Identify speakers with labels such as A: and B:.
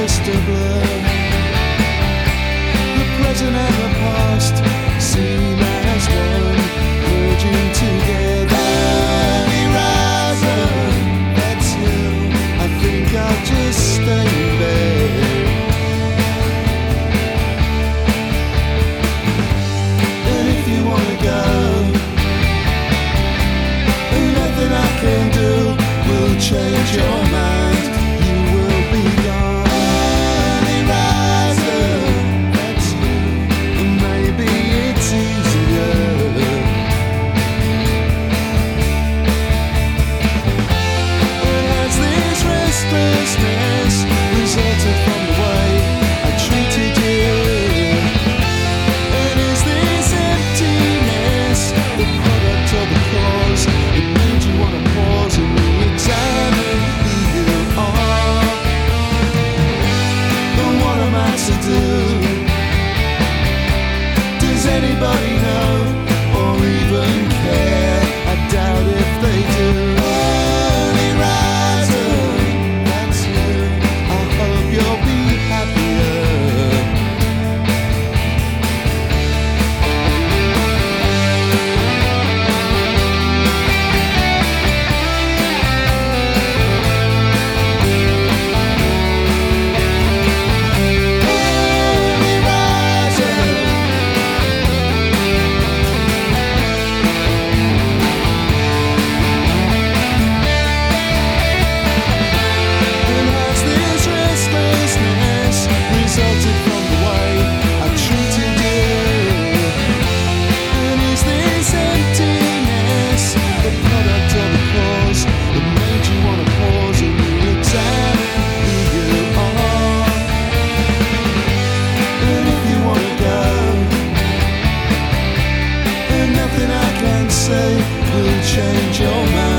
A: just a blur. The present and the past seem as one, merging together. Horizon, that's you. I think I'll just stay in bed. And if you wanna go, nothing I can do will change your mind. You will be gone. Horizon, that's you. And maybe it's easier. And has this restlessness resulted from the way I treated you? And is this emptiness the product of the cause that made you wanna pause and re-examine who you are? And what am I to do? Does anybody know or even care? I doubt if they do. Early riser, that's you. I hope you'll be happier. Early riser. And has this restlessness resulted from the way I treated you? And is this emptiness the product of the cause that made you wanna pause and re-examine who you are? And if you wanna go, and nothing I can say will change your mind.